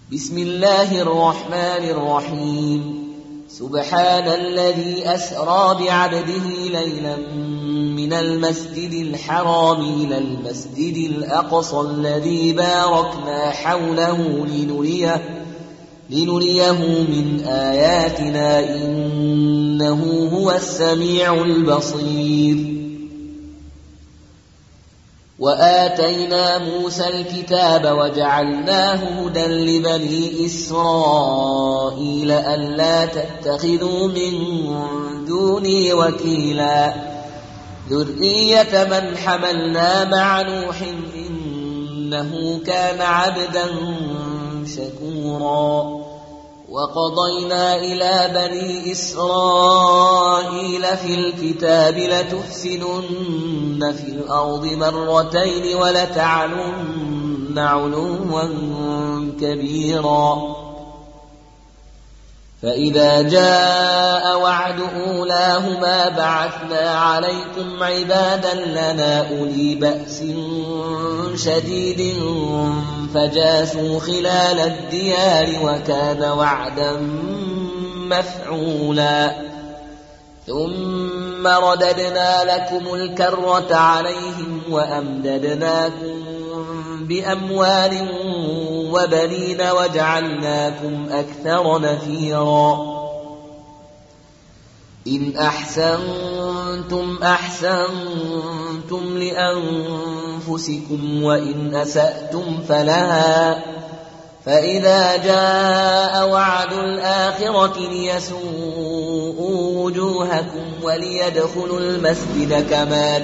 بسم الله الرحمن الرحيم. سبحان الذي أسرى بعبده ليلا من المسجد الحرام إلى المسجد الأقصى الذي باركنا حوله لنريه من آياتنا إنه هو السميع البصير. وآتينا موسى الكتاب وجعلناه هدى لبني إسرائيل ألا تتخذوا من دوني وكيلا ذرية من حملنا مع نوح إنه كان عبدا شكورا. وقضينا إلى بني إسرائيل في الكتاب لتفسدن في الأرض مرتين ولتعلن علوا كبيرا. فإذا جاء وعد أولاهما بعثنا عليكم عبادا لنا أولي بأس شديد فجاسوا خلال الديار وكان وعدا مفعولا. ثم رددنا لكم الكرة عليهم وأمددناكم بأموال وبنين وجعلناكم أكثر نفيرا. إن أحسنتم أحسنتم لأنفسكم وإن أسأتم فلها. فإذا جاء وعد الآخرة ليسوءوا وجوهكم وليدخلوا المسجد كما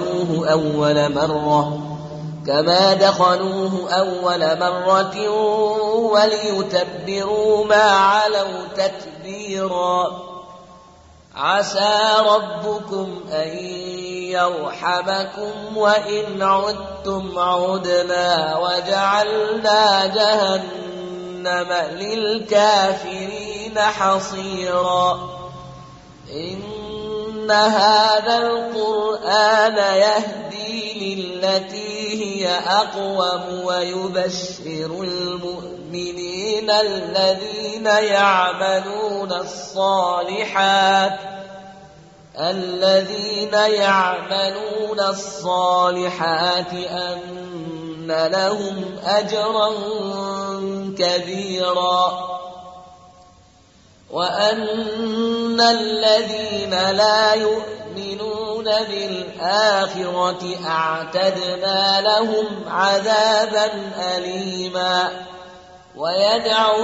دخلوه أول مرة وليتبروا ما علوا تتبيرا. عسى ربكم أن يرحمكم وإن عدتم عدنا وجعلنا جهنم للكافرين حصيرا. إن هذا القرآن يهدي للتي هي أقوم ويبشر المؤمنين الذين يعملون الصالحات أن لهم أجرا كبيرا. وأن الذين لا يؤمنون بالآخرة أعتدنا لهم عذابا أليما. ويدعو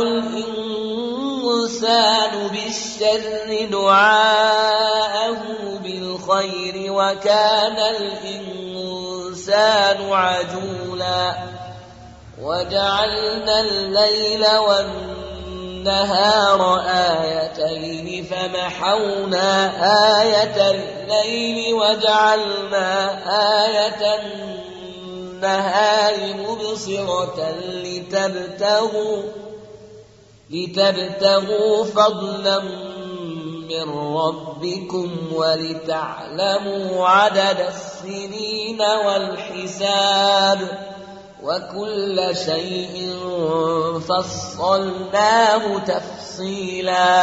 الإنسان بالشر دعاءه بالخير وكان الإنسان عجولا. وجعلنا الليل والنهار آيتين فمحونا آية الليل وجعلنا آية النهار مبصرة لتبتغوا فضلا من ربكم ولتعلموا عدد السنين والحساب وكل شيء فصلناه تفصيلا.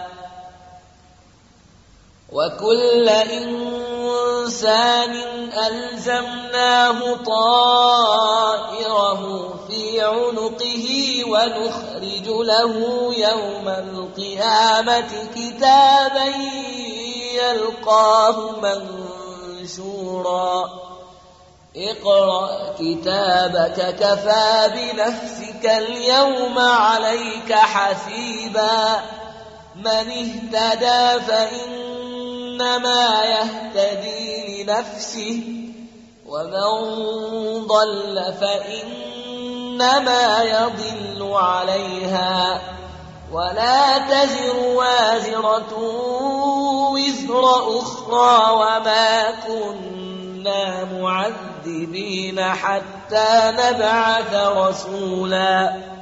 وكل إنسان ألزمناه طائره في عنقه ونخرج له يوم القيامة كتابا يلقاه منشورا. اقرأ كتابك كفى بنفسك اليوم عليك حسيبا. من اهتدى فإنما يهتدي لنفسه ومن ضل فإنما يضل عليها ولا تزر وازرة وزر أخرى وما كنا معذبين حتى نبعث رسولا.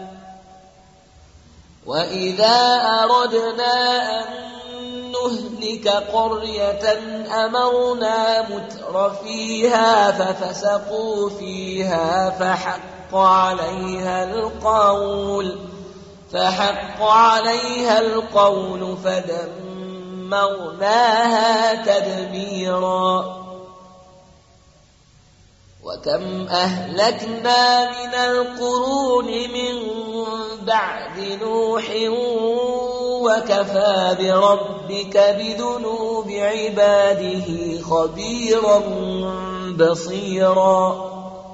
وإذا أردنا أن نهلك قرية أمرنا متر فيها ففسقوا فيها فحق عليها القول فحق عليها القول فدمرناها تدميرا وكم أهلكنا من القرون من بعد نوح وكفى بربك بذنوب عباده خبيرا بصيرا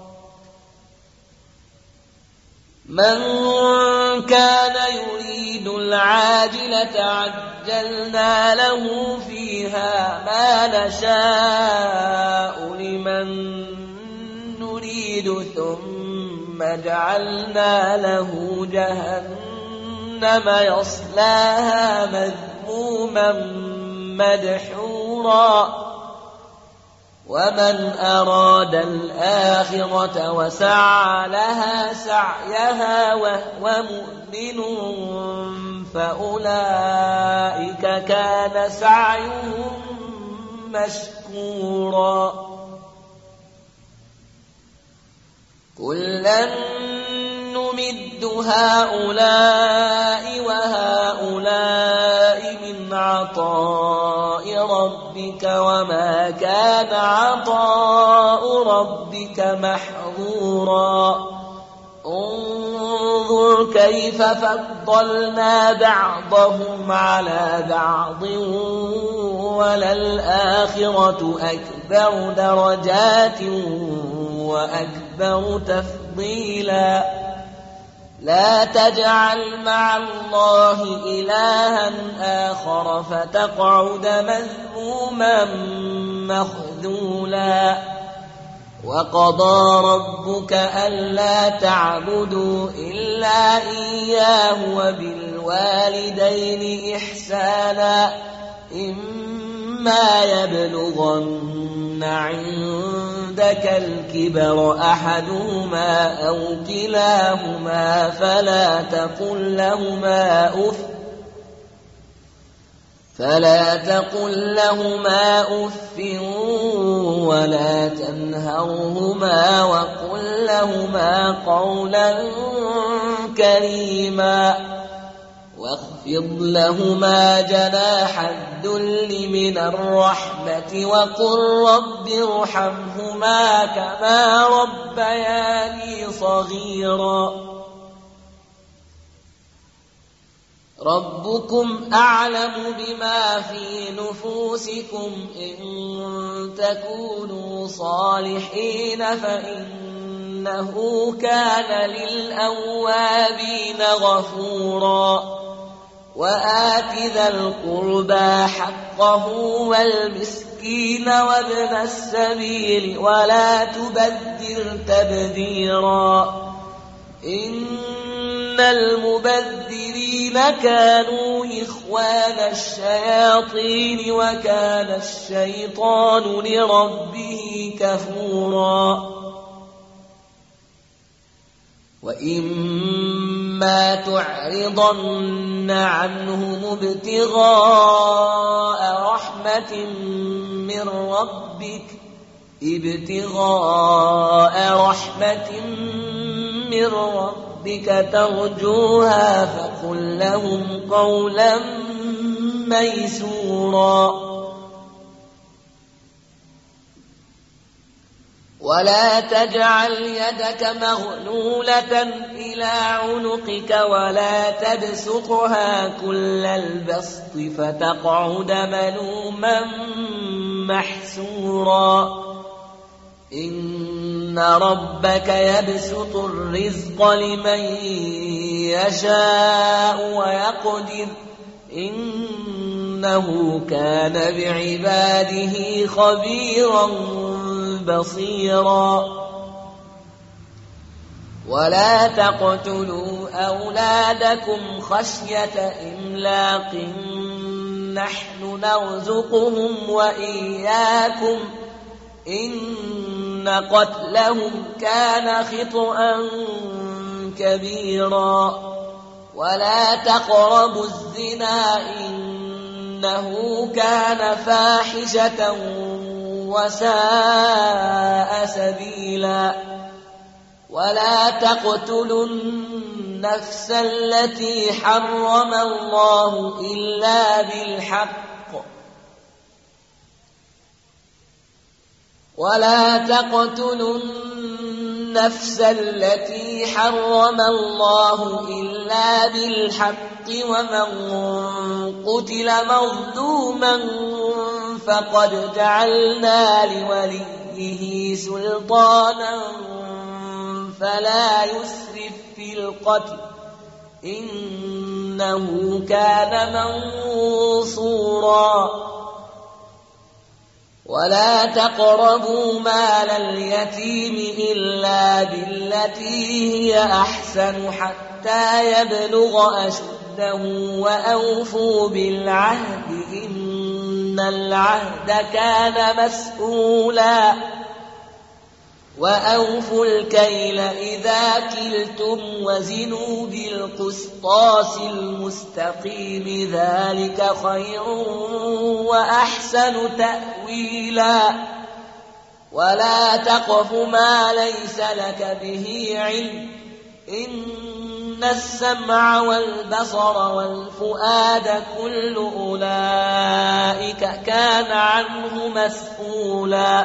من كان يريد العاجلة عجلنا له فيها ما نشاء لمن نريد ثم جعلنا له جهنم يصلاها مذموما مدحورا ومن أراد الآخرة وسعى لها سعيها وهو مؤمن فأولئك كان سعيهم مشكورا كلا نمد هؤلاء وهؤلاء من عطاء ربك وما كان عطاء ربك محظورا انظر كيف فضلنا بعضهم على بعض وللآخرة أكبر درجات وأكبر تفضيلا لا تجعل مع الله إلها آخر فتقعد مذموما مخذولا وقضى ربك ألا تعبدوا إلا إياه وبالوالدين إحسانا إما يبلغن عندك الكبر أحدهما أو كلاهما فلا تقل لهما أف ولا تنهرهما وقل لهما قولا كريما واخفض لهما جناح الذل من الرحمة وقل رب ارحمهما كما ربياني صغيرا ربكم أعلم بما في نفوسكم إن تكونوا صالحين فإنه كان للأوابين غفورا وآت ذا القربى حقه والمسكين وابن السبيل ولا تبذر تبذيرا إن المبذرين كانوا إخوان الشياطين وكان الشيطان لربه كفورا وإما تعرضن عنهم ابتغاء رحمة من ربك ترجوها فقل لهم قولا ميسورا ولا تجعل يدك مغلولة إلى عنقك ولا تبسطها كل البسط فتقعد ملوما محسورا إن ربك يبسط الرزق لمن يشاء ويقدر إنه كان بعباده خبيرا بصيرا ولا تقتلوا أولادكم خشية إملاق نحن نرزقهم وإياكم إن قتلهم كان خطأ كبيرا ولا تقربوا الزنا إنه كان فاحشة وساء سبيلا ولا تقتلوا النفس التي حرم الله إلا بالحق ولا تقتلوا النفس التي حرم الله إلا بالحق ومن قتل مظلوما فقد جعلنا لوليه سلطانا فلا يسرف في القتل إنه كان منصورا ولا تقربوا مال اليتيم إلا بالتي هي أحسن حتى يبلغ أشده وأوفوا بالعهد إن العهد كان مسؤولا وأوفوا الكيل إذا كلتم وزنوا بالقسطاس المستقيم ذلك خير وأحسن تأويلا ولا تقف ما ليس لك به علم إن السمع والبصر والفؤاد كل أولئك كان عنه مسؤولا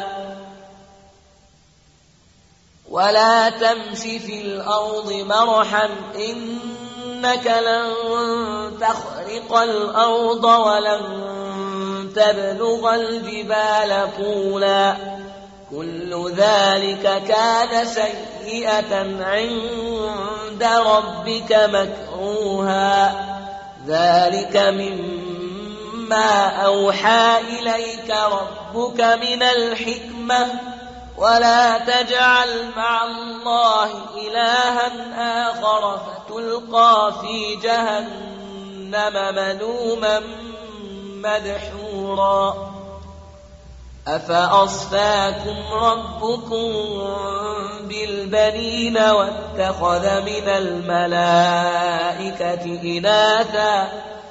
ولا تمش في الأرض مرحا إنك لن تخرق الأرض ولن تبلغ الجبال طولا كل ذلك كان سيئة عند ربك مكروها ذلك مما أوحى إليك ربك من الحكمة ولا تجعل مع الله إلها آخر فتلقى في جهنم ملوما مدحورا أفأصفاكم ربكم بالبنين واتخذ من الملائكة إناثا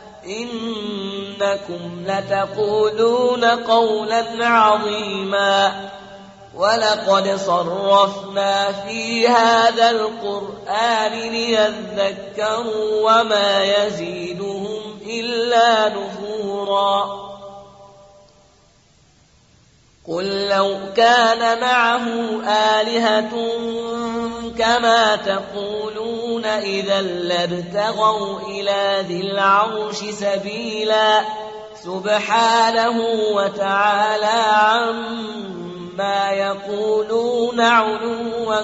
إنكم لتقولون قولا عظيما ولقد صرفنا في هذا القرآن ليذكروا وما يزيدهم إلا نفورا قل لو كان معه آلهة كما تقولون إذا لابتغوا إلى ذي العرش سبيلا سبحانه وتعالى عما يقولون علوا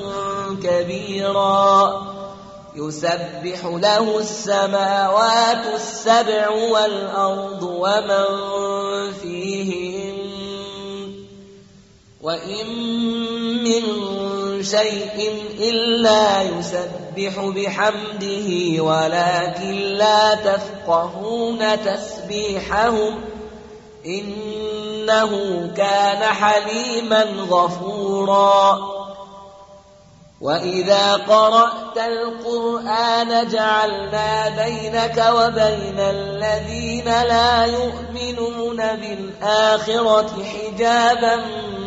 كبيرا يسبح له السماوات السبع والأرض ومن فيهن وإن من شيء إلا يسبح بحمده ولكن لا تفقهون تسبيحهم إنه كان حليما غفورا وإذا قرأت القرآن جعلنا بينك وبين الذين لا يؤمنون بالآخرة حجابا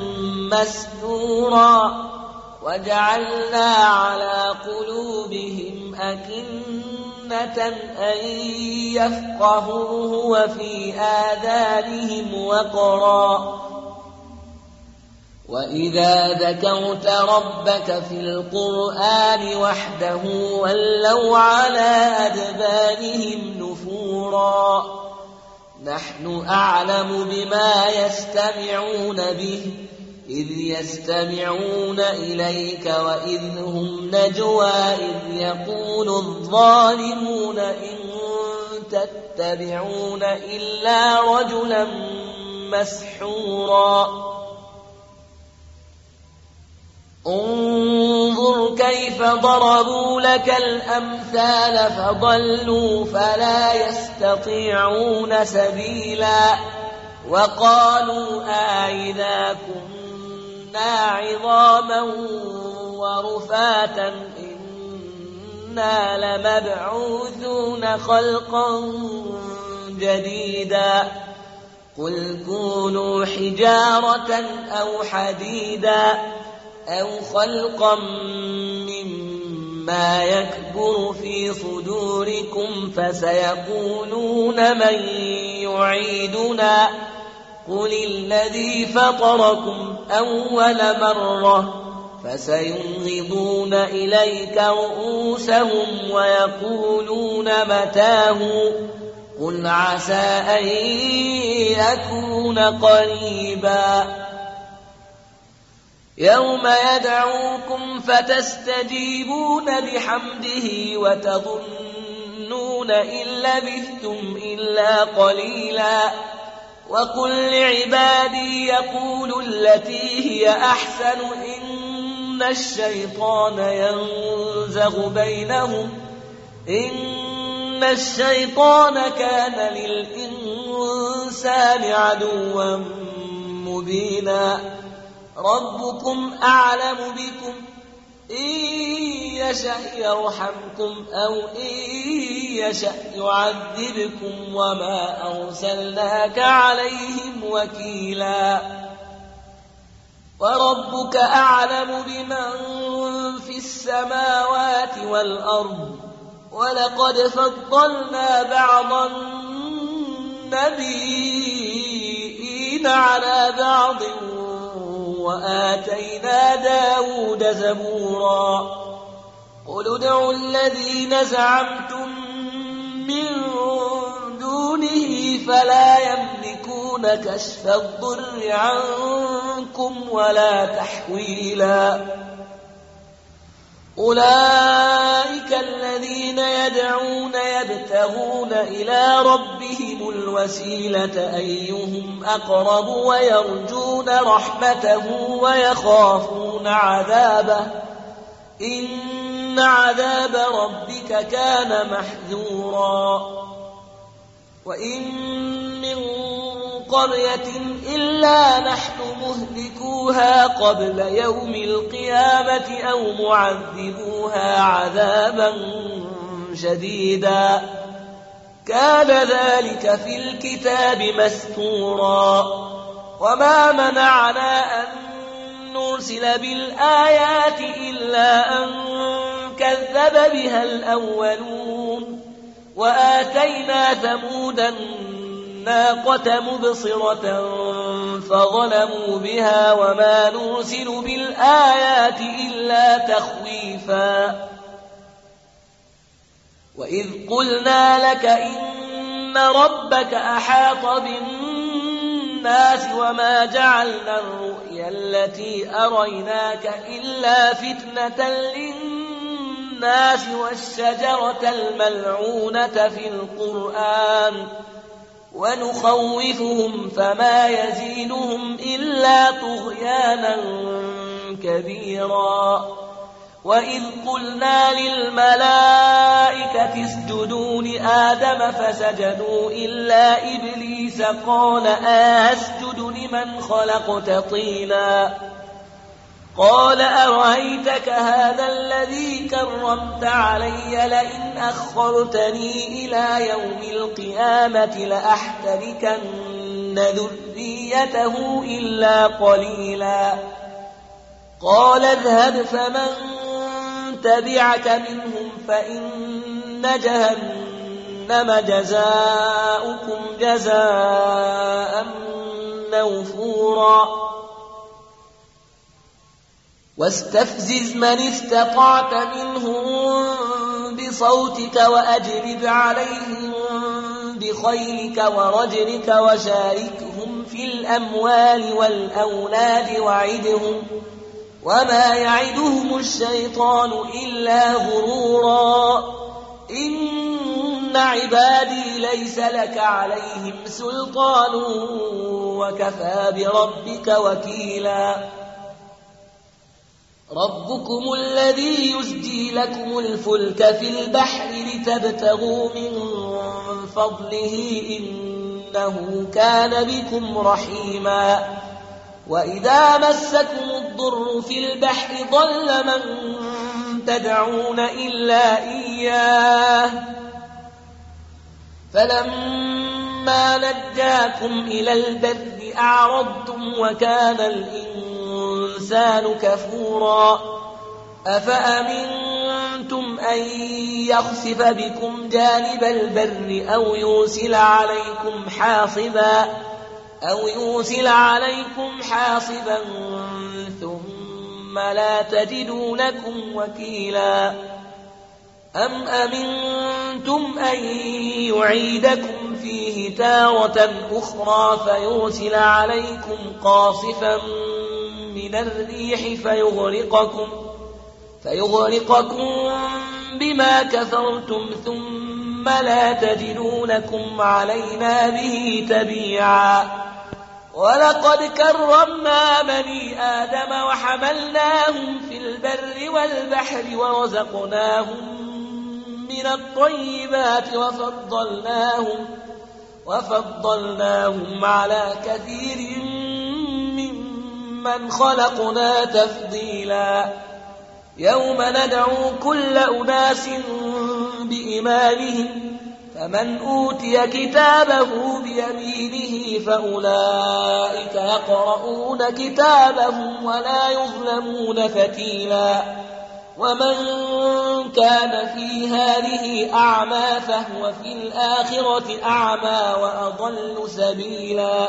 مستورا وجعلنا على قلوبهم أكنة أن يفقهوه وفي آذانهم وقرا وإذا ذكرت ربك في القرآن وحده ولوا على أدبارهم نفورا نحن أعلم بما يستمعون به إذ يستمعون إليك وإذ هم نجوى إذ يقول الظالمون إن تتبعون إلا رجلا مسحورا انظر كيف ضربوا لك الأمثال فضلوا فلا يستطيعون سبيلا وقالوا أإذا كنا عظاما ورفاتا إنا لمبعوثون خلقا جديدا قل كونوا حجارة أو حديدا أو خلقا ما يكبر في صدوركم فسيقولون من يعيدنا قل الذي فطركم أول مرة فسينغضون إليك رؤوسهم ويقولون متاه قل عسى أن يكون قريبا يوم يدعوكم فتستجيبون بحمده وتظنون إن لبثتم إلا قليلا وقل لعبادي يقولوا التي هي أحسن إن الشيطان ينزغ بينهم إن الشيطان كان للإنسان عدوا مبينا ربكم أعلم بكم إن يشأ يرحمكم أو إن يشأ يعذبكم وما أرسلناك عليهم وكيلا وربك أعلم بمن في السماوات والأرض ولقد فضلنا بعض النبيين على بعض وآتينا داود زبورا قل ادعوا الذين زعمتم من دونه فلا يملكون كشف الضر عنكم ولا تحويلا أولئك الذين يدعون يبتغون إلى ربهم الوسيلة أيهم أقرب ويرجون رحمته ويخافون عذابه إن عذاب ربك كان محذورا وإن من قرية إلا نحن مهلكوها قبل يوم القيامة أو معذبوها عذابا شديدا كان ذلك في الكتاب مستورا وما منعنا أن نرسل بالآيات إلا أن كذب بها الأولون وآتينا ثمود الناقة مبصرة فظلموا بها وما نرسل بالآيات إلا تخويفا وإذ قلنا لك إن ربك أحاط بالناس وما جعلنا الرؤيا التي أريناك إلا فتنة للناس والشجرة الملعونة في القرآن ونخوفهم فما يزيدهم إلا طغيانا كبيرا وإذ قلنا للملائكة اسجدوا لآدم فسجدوا إلا إبليس قال أسجد لمن خلقت طينا قال أرأيتك هذا الذي كرمت علي لئن أخرتني إلى يوم القيامة لأحتركن ذريته إلا قليلا قال اذهب فمن تبعك منهم فإن جهنم جزاؤكم جزاء موفورا واستفزز من استطعت منهم بصوتك وأجلب عليهم بخيلك ورجلك وشاركهم في الأموال والأولاد وعدهم وما يعدهم الشيطان إلا غرورا إن عبادي ليس لك عليهم سلطان وكفى بربك وكيلا ربكم الذي يزجي لكم الفلك في البحر لتبتغوا من فضله إنه كان بكم رحيما وإذا مسكم الضر في البحر ضل من تدعون إلا إياه فلما نجاكم إلى البر أعرضتم وكان الإنسان كفورا أفأمنتم أن يخسف بكم جانب البر أو يرسل عليكم حاصبا ثم لا تجدوا لكم وكيلا أم أمنتم أن يعيدكم فيه تارة أخرى فيرسل عليكم قاصفا من الريح فيغرقكم بما كفرتم ثم لا تجدوا لكم علينا به تبيعا ولقد كرمنا بني آدم وحملناهم في البر والبحر ورزقناهم من الطيبات وفضلناهم على كثير ممن خلقنا تفضيلا يوم ندعو كل أناس بإمامهم فمن أوتي كتابه بيمينه فأولئك يقرؤون كتابهم ولا يظلمون فتيلا ومن كان في هذه أعمى فهو في الآخرة أعمى وأضل سبيلا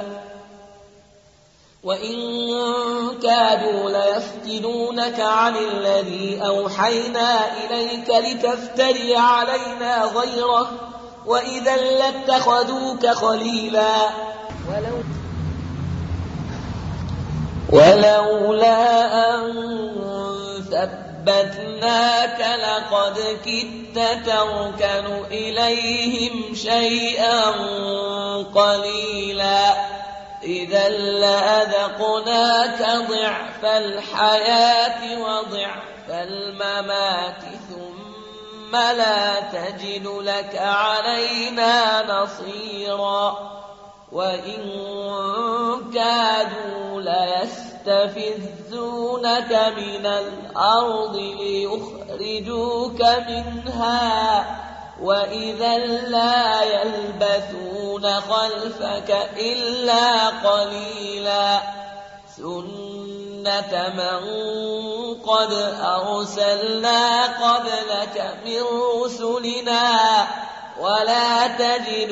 وإن كادوا ليفتنونك عن الذي أوحينا إليك لتفتري علينا غيره وإذا لاتخذوك خليلا ولولا أن ثبتناك لقد كدت تركن إليهم شيئا قليلا إذا لأذقناك ضعف الحياة وضعف الممات ثم لا تجد لك علينا نصيرا وإن كادوا ليستفزونك من الأرض ليخرجوك منها وإذا لا يلبثون خلفك إلا قليلا سنة من قد أرسلنا قبلك من رسلنا ولا تجد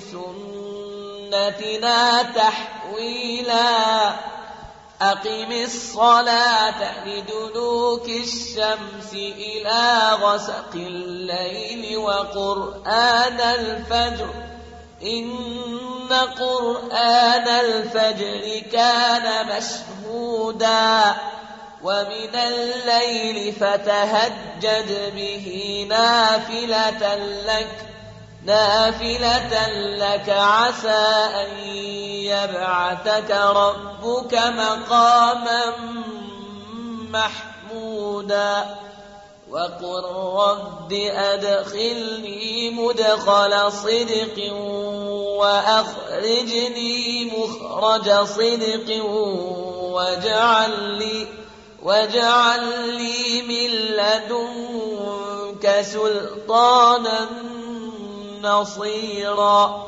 لسنتنا تحويلا أقم الصلاة لدلوك الشمس إلى غسق الليل وقرآن الفجر إن قرآن الفجر كان مشهودا ومن الليل فتهجد به نافلة لك عسى أن يبعثك ربك مقاما محمودا وقل رب أدخلني مدخل صدق وأخرجني مخرج صدق واجعل لي من لدنك سلطانا نصيرا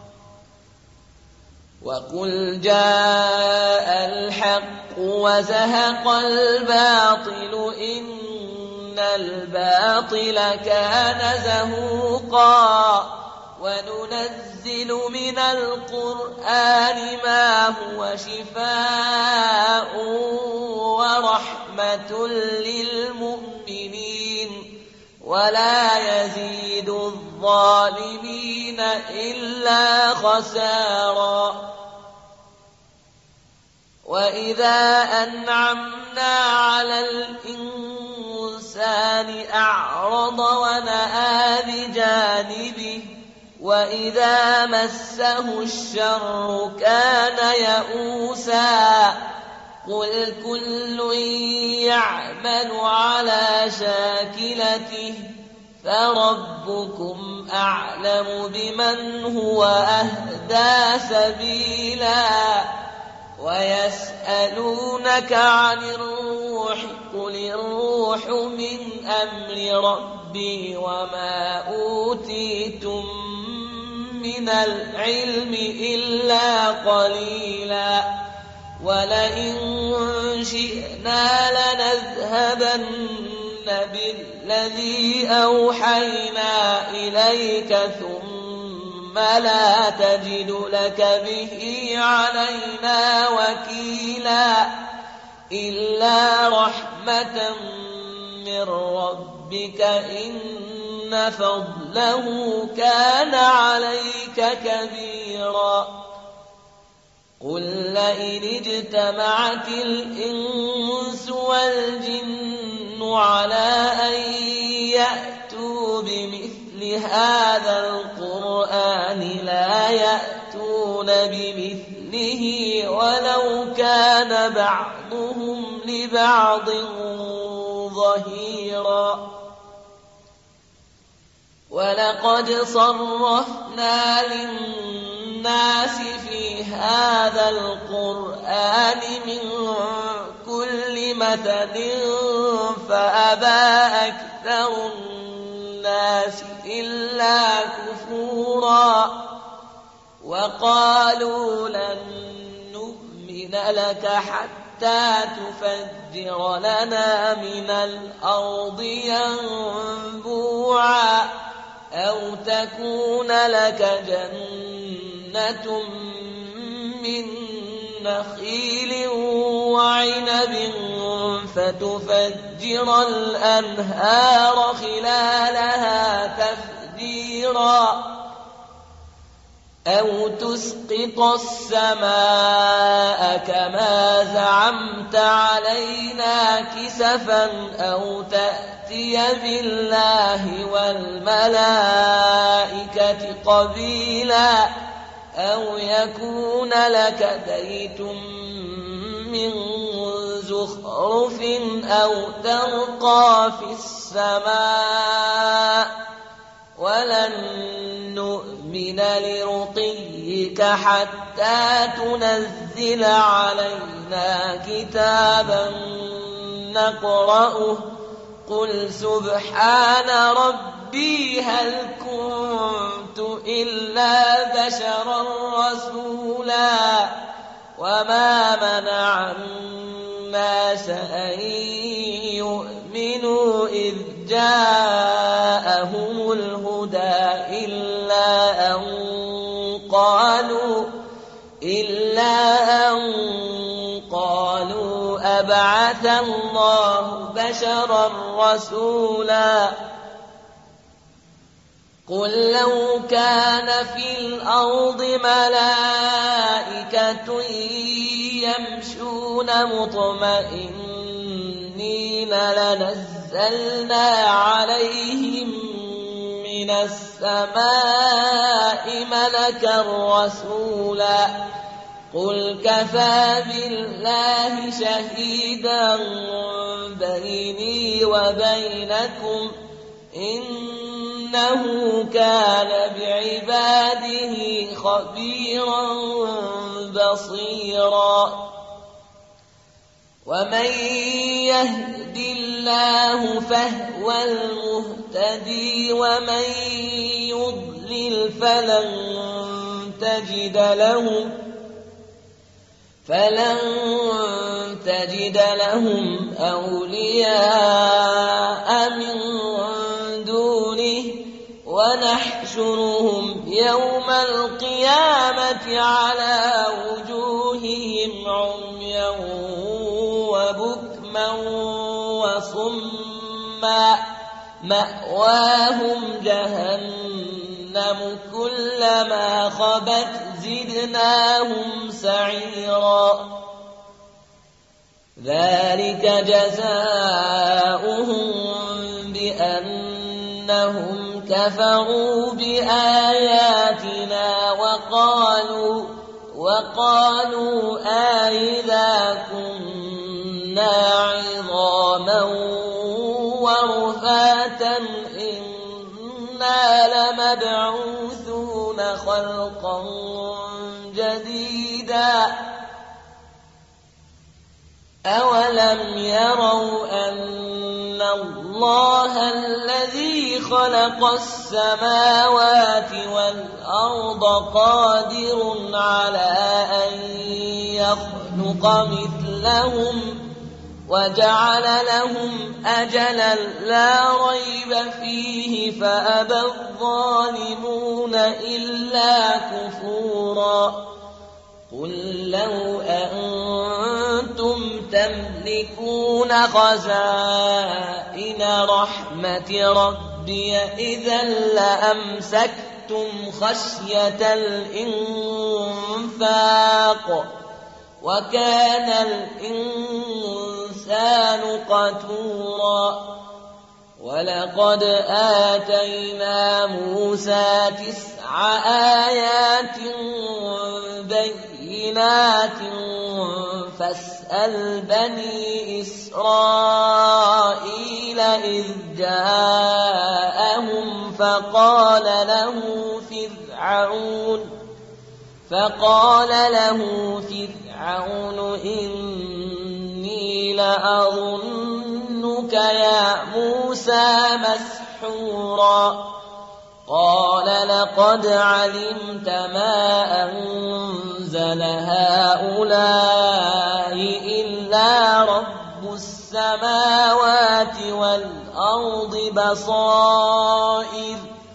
وقل جاء الحق وزهق الباطل إن الباطل كان زهوقا وننزل من القرآن ما هو شفاء ورحمة للمؤمنين ولا يزيد الظالمين إلا خسارا وإذا أنعمنا على الإنسان أعرض ونأى بجانبه وإذا مسه الشر كان يئوسا قل كل يعمل على شاكلته فربكم أعلم بمن هو أهدى سبيلا ويسألونك عن الروح قل الروح من أمر ربي وما أوتيتم من العلم إلا قليلا ولئن شئنا لنذهبن بالذي أوحينا إليك ثم لا تجد لك به علينا وكيلا إلا رحمة من ربك إن فضله كان عليك كبيرا قل لئن اجتمعت الإنس والجن على أن يأتوا بمثل هذا القرآن لا يأتون بمثله ولو كان بعضهم لبعض ظهيرا ولقد صرفنا للناس في هذا القرآن من كل مثل فأبى أكثر الناس إلا كفورا وقالوا لن نؤمن لك حتى تفجر لنا من الأرض ينبوعا أو تكون لك جنة من نخيل وعنب فتفجر الأنهار خلالها تفجيرا أو تسقط السماء كما زعمت علينا كسفا أو تأتي بالله والملائكة قبيلا أو يكون لك بيت من زخرف أو ترقى في السماء ولن نؤمن لرقيك حتى تنزل علينا كتابا نقرأه قل سبحان ربي هل كنت إلا بشرا رسولا وما منع الناس أن يؤمنوا إذ جاءهم الهدى إلا أن قالوا أبعث الله بشرا رسولا قل لو كان في الأرض ملائكة يمشون مطمئنين لنزلنا عليهم من السماء ملكا رسولا قل كفى بالله شهيدا بيني وبينكم إنه كان بعباده خبيرا بصيرا ومن يهد الله فهو المهتدي ومن يضلل فلن تجد لهم أولياء من دونه ونحشرهم يوم القيامة على وجوههم عميا وبكما وصما مأواهم جهنم كلما خبت زدناهم سعيرا ذلك جزاؤهم بأنهم كفروا بآياتنا وقالوا أإذا كنا عظاما ورفاتا إنا لمبعوثون خلقا جديدا أولم يروا أن الله الذي خلق السماوات والأرض قادر على أن يخلق مثلهم وجعل لهم أجلا لا ريب فيه فأبى الظالمون إلا كفورا قل لو أنتم تملكون خزائن رحمة ربي إذا لأمسكتم خشية الإنفاق وكان الإنسان قتورا ولقد آتينا موسى 9 آيات بينات فاسأل بني إسرائيل إذ جاءهم فقال له فرعون إني لأظنك يا موسى مسحورا قال لقد علمت ما أنزل هؤلاء إلا رب السماوات والأرض بصائر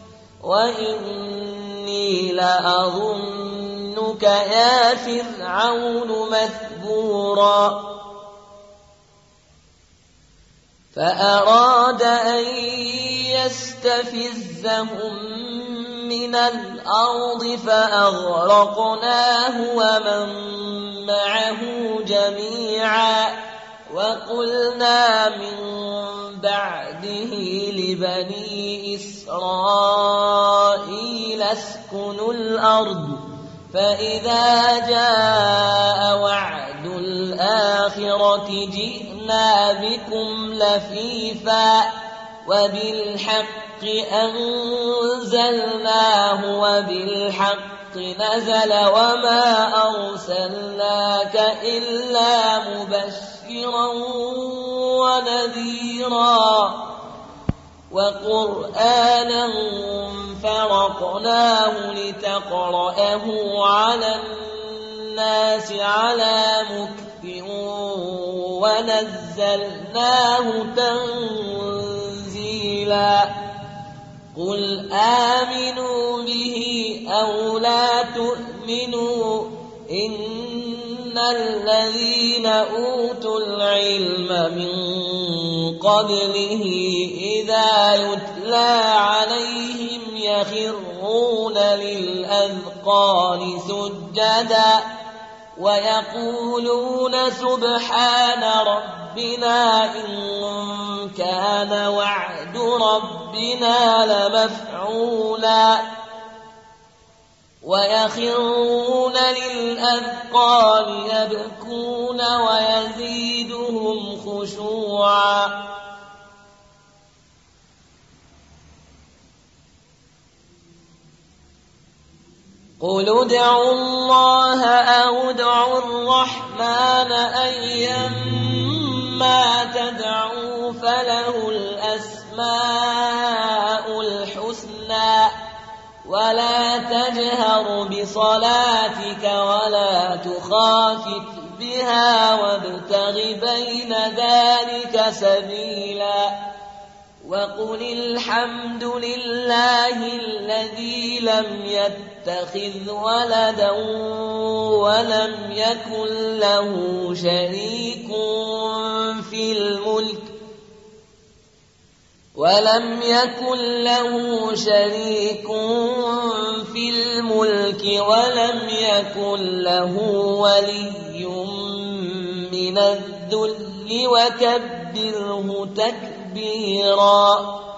وإني لأظنك يا فرعون مثبورا فأراد أن يستفزهم من الأرض فأغرقناه ومن معه جميعا وقلنا من بعده لبني إسرائيل اسكنوا الأرض فإذا جاء وعد الآخرة جئنا بكم لفيفا وبالحق أنزلناه وبالحق نزل وما أرسلناك إلا مبشرا ونذيرا وقرآنا فرقناه لتقرأه على الناس على مكث ونزلناه تنزيلا قل آمنوا به أو لا تؤمنوا إن الذين أوتوا العلم من قبله إذا يتلى عليهم يخرون للأذقان سجدا ويقولون سبحان ربنا إن كان وعد ربنا لمفعولا ويخرون للأذقان يبكون ويزيدهم خشوعا قل ادعوا الله أو ادعوا الرحمن أيما تدعوا فله الأسماء الحسنى ولا تجهر بصلاتك ولا تخافت بها وابتغ بين ذلك سبيلا وقل الحمد لله الذي لم يتخذ ولدا ولم يكن له شريك في الملك ولم يكن له ولي من الذل وكبره تكبيرا